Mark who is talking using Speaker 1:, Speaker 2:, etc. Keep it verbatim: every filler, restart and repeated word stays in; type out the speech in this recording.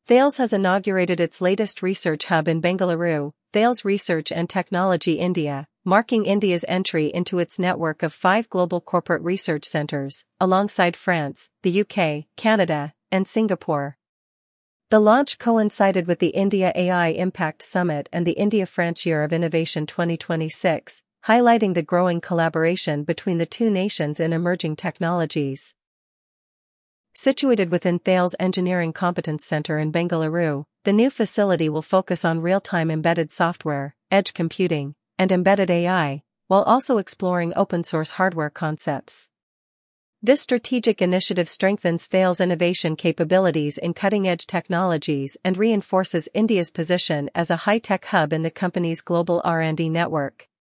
Speaker 1: Thales has inaugurated its latest research hub in Bengaluru, Thales Research and Technology India, marking India's entry into its network of five global corporate research centers, alongside France, the U K, Canada, and Singapore. The launch coincided with the India A I Impact Summit and the India Frontier of Innovation twenty twenty-six, highlighting the growing collaboration between the two nations in emerging technologies. Situated within Thales Engineering Competence Center in Bengaluru, the new facility will focus on real-time embedded software, edge computing, and embedded A I, while also exploring open-source hardware concepts. This strategic initiative strengthens Thales' innovation capabilities in cutting-edge technologies and reinforces India's position as a high-tech hub in the company's global R and D network.